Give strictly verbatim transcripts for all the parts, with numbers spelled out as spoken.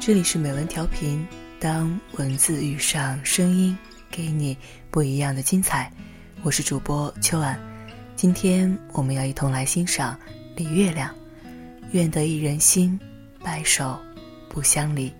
这里是美文调频，当文字遇上声音，给你不一样的精彩。我是主播秋婉，今天我们要一同来欣赏李月亮，愿得一人心，白首不相离。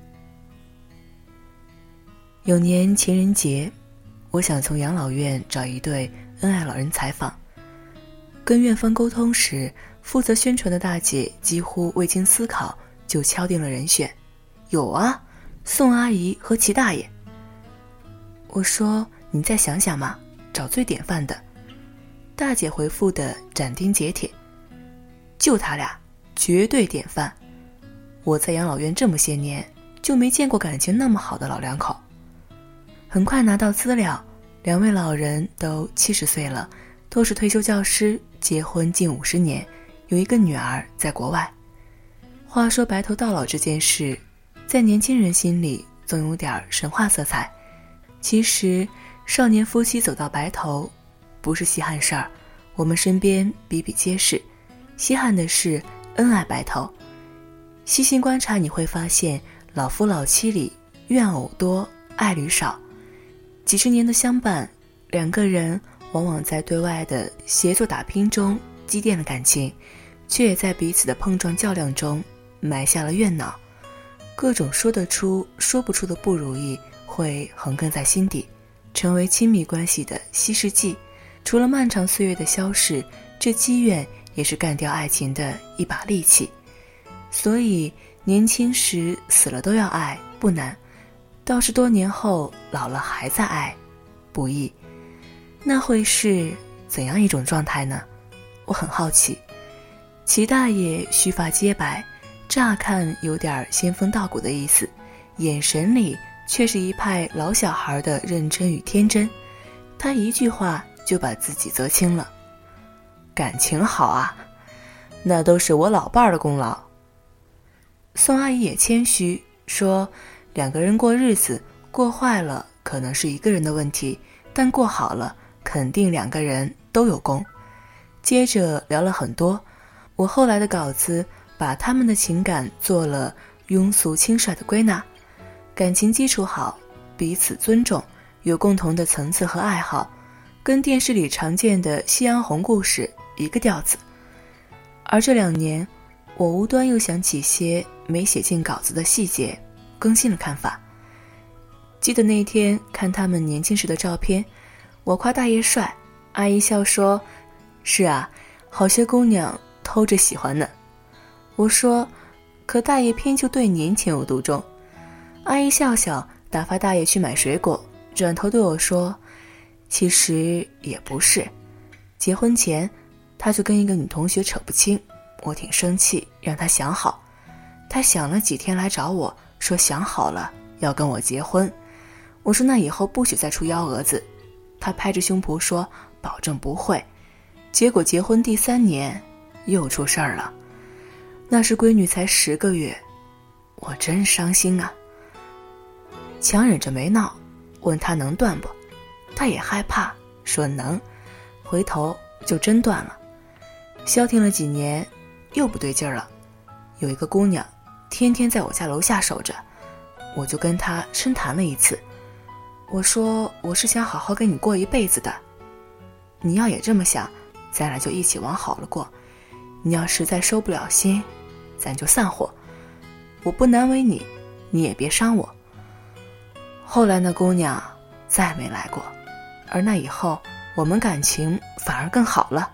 有年情人节，我想从养老院找一对恩爱老人采访。跟院方沟通时，负责宣传的大姐几乎未经思考就敲定了人选，有啊，宋阿姨和齐大爷。我说你再想想嘛，找最典范的。大姐回复的斩钉截铁，就他俩，绝对典范。我在养老院这么些年，就没见过感情那么好的老两口。很快拿到资料，两位老人都七十岁了，都是退休教师，结婚近五十年，有一个女儿在国外。话说白头到老这件事，在年轻人心里总有点神话色彩。其实少年夫妻走到白头不是稀罕事儿，我们身边比比皆是。稀罕的是恩爱白头。细心观察你会发现，老夫老妻里怨偶多，爱侣少。几十年的相伴，两个人往往在对外的协作打拼中积淀了感情，却也在彼此的碰撞较量中埋下了怨恼。各种说得出说不出的不如意会横亘在心底，成为亲密关系的稀释剂。除了漫长岁月的消逝，这积怨也是干掉爱情的一把利器。所以年轻时死了都要爱不难，倒是多年后老了还在爱不易。那会是怎样一种状态呢？我很好奇。齐大爷须发皆白，乍看有点仙风道骨的意思，眼神里却是一派老小孩的认真与天真。他一句话就把自己责清了，感情好啊，那都是我老伴儿的功劳。宋阿姨也谦虚说，两个人过日子，过坏了可能是一个人的问题，但过好了肯定两个人都有功。接着聊了很多，我后来的稿子把他们的情感做了庸俗轻率的归纳。感情基础好，彼此尊重，有共同的层次和爱好，跟电视里常见的夕阳红故事一个调子。而这两年，我无端又想起些没写进稿子的细节，更新了看法。记得那天看他们年轻时的照片，我夸大爷帅，阿姨笑说，是啊，好些姑娘偷着喜欢呢。我说，可大爷偏就对您情有独钟。阿姨笑笑，打发大爷去买水果，转头对我说，其实也不是。结婚前他就跟一个女同学扯不清，我挺生气，让他想好。他想了几天来找我，说想好了要跟我结婚。我说那以后不许再出幺蛾子。他拍着胸脯说保证不会。结果结婚第三年又出事儿了，那时闺女才十个月，我真伤心啊。强忍着没闹，问他能断不，他也害怕，说能，回头就真断了。消停了几年，又不对劲儿了。有一个姑娘天天在我家楼下守着，我就跟她深谈了一次。我说我是想好好跟你过一辈子的，你要也这么想，咱俩就一起往好了过。你要实在收不了心，咱就散伙。我不难为你，你也别伤我。后来那姑娘再没来过，而那以后我们感情反而更好了。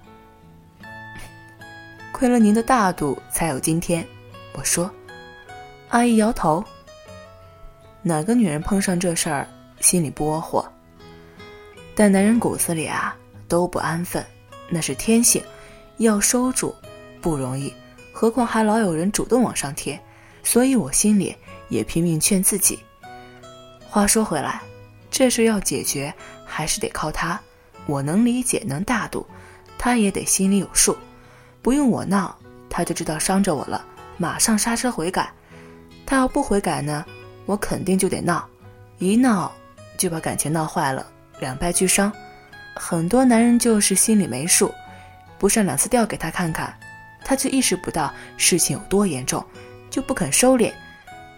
亏了您的大度才有今天，我说。阿姨摇头，哪个女人碰上这事儿心里不窝火？但男人骨子里啊都不安分，那是天性，要收住不容易，何况还老有人主动往上贴，所以我心里也拼命劝自己。话说回来，这事要解决还是得靠他，我能理解能大度，他也得心里有数，不用我闹他就知道伤着我了，马上刹车悔改。他要不悔改呢，我肯定就得闹，一闹就把感情闹坏了，两败俱伤。很多男人就是心里没数，不上两次调给他看看，他就意识不到事情有多严重，就不肯收敛。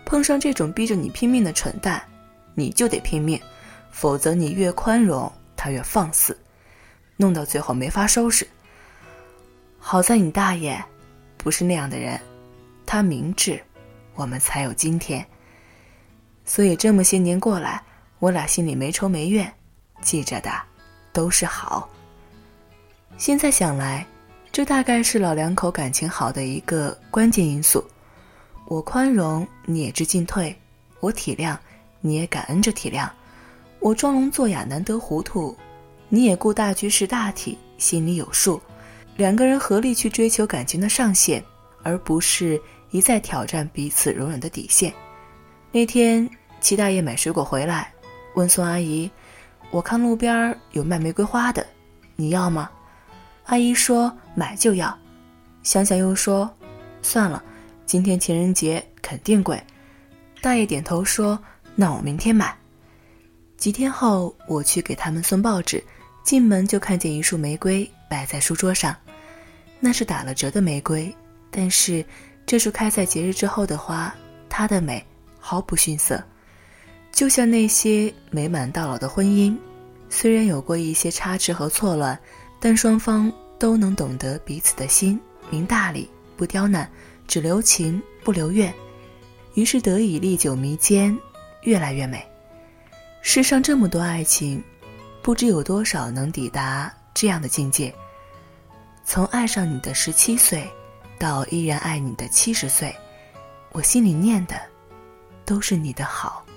碰上这种逼着你拼命的蠢蛋，你就得拼命，否则你越宽容，他越放肆，弄到最后没法收拾。好在你大爷不是那样的人，他明智，我们才有今天。所以这么些年过来，我俩心里没仇没怨，记着的都是好。现在想来，这大概是老两口感情好的一个关键因素。我宽容，你也知进退；我体谅，你也感恩着体谅；我装聋作哑，难得糊涂，你也顾大局识大体，心里有数。两个人合力去追求感情的上限，而不是一再挑战彼此容忍的底线。那天齐大爷买水果回来，问宋阿姨，我看路边有卖玫瑰花的，你要吗？阿姨说买就要，想想又说算了，今天情人节肯定贵。大爷点头说那我明天买。几天后我去给他们送报纸，进门就看见一束玫瑰摆在书桌上，那是打了折的玫瑰，但是这束开在节日之后的花，它的美毫不逊色。就像那些美满到老的婚姻，虽然有过一些差池和错乱，但双方都能懂得彼此的心，明大理，不刁难，只留情不留怨，于是得以历久弥坚，越来越美。世上这么多爱情，不知有多少能抵达这样的境界。从爱上你的十七岁，到依然爱你的七十岁，我心里念的都是你的好。